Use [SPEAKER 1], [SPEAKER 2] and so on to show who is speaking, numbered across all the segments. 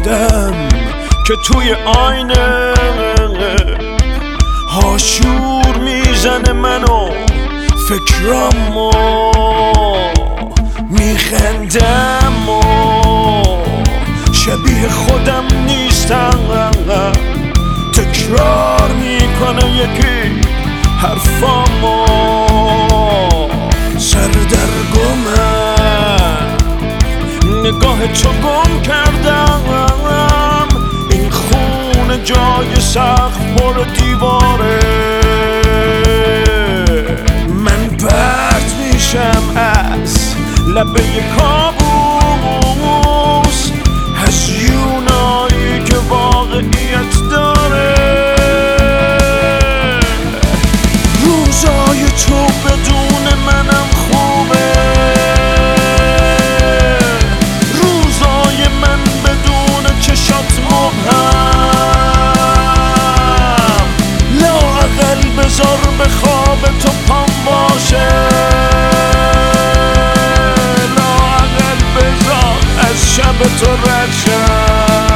[SPEAKER 1] خودم که توی آینه هاشور میزنه منو فکرامو میخندم و شبیه خودم نیستم تکرار میکنه یکی حرفامو سردرگمم نگاه تو گم کردم این خونه جای سقف پر دیواره من پرت میشم از لبه کابوس از یونایی که واقعیت داره روزای تو بدون منم خوبه روزای من بدون چشات مبهم لااقل بذار به خواب تو پام باشه لااقل بذار از شب تو رد شم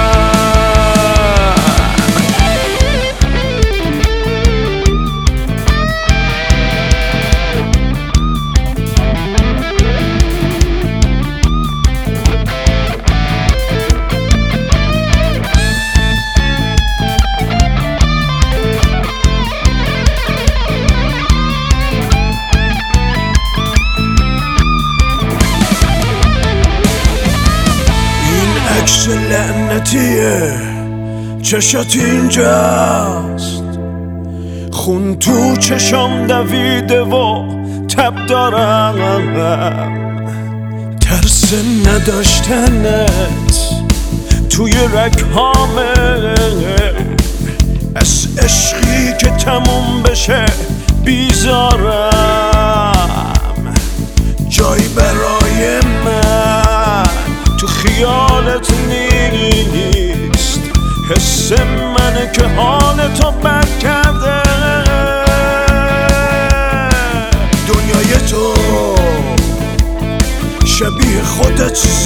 [SPEAKER 1] عکس لعنتیه چشات اینجاست خون تو چشام دویده و تب دارم ترس نداشتنت توی رگهامه از عشقی که تموم بشه بیزارم جایی برای من تو خیالت نیست حس منه که حالتو بد کرده دنیای تو شبیه خودت